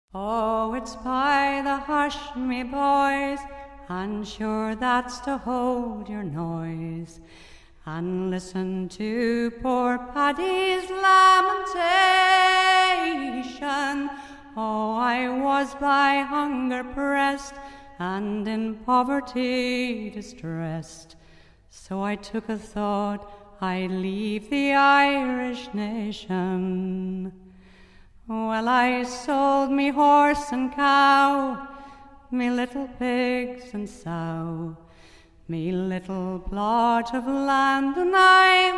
Oh, it's by the hush, me boys, and sure that's to hold your noise, and listen to poor Paddy's lamentation. Oh, I was by hunger pressed, and in poverty distressed, so I took a thought I'd leave the Irish nation. Well, I sold me horse and cow, me little pigs and sow, me little plot of land, and I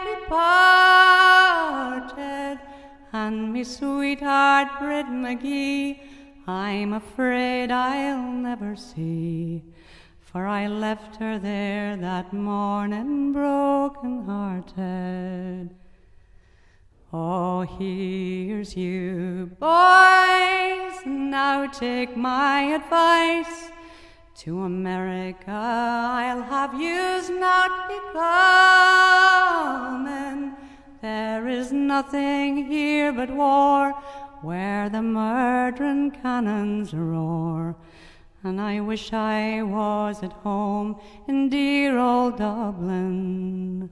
we parted, and me sweetheart Brid McGee I'm afraid I'll never see, for I left her there that morning broken-hearted. Oh, here's you, boys, now take my advice. To America I'll have yous not be comin'. There is nothing here but war, where the murdering cannons roar, and I wish I was at home in dear old Dublin.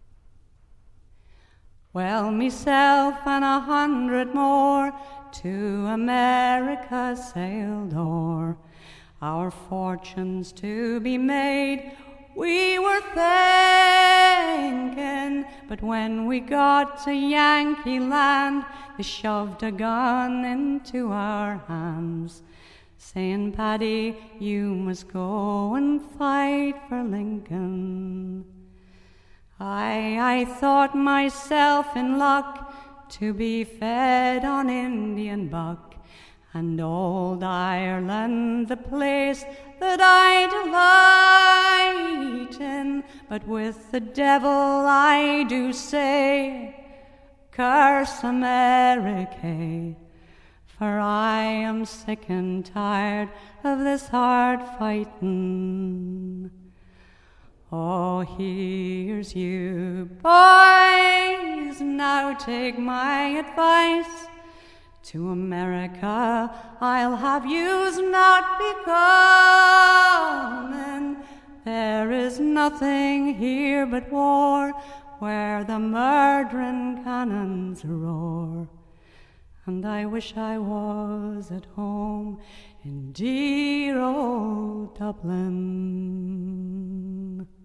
Well, myself and 100 more to America sailed o'er, our fortunes to be made we were thinking, but when we got to Yankee land, they shoved a gun into our hands, saying, Paddy, you must go and fight for Lincoln. I thought myself in luck to be fed on Indian buck, and old Ireland the place that I delight in, but with the devil I do say, curse America, for I am sick and tired of this hard fighting. Oh, here's you, boys, now take my advice. To America I'll have yous not be comin'. There is nothing here but war, where the murdering cannons roar, and I wish I was at home in dear old Dublin.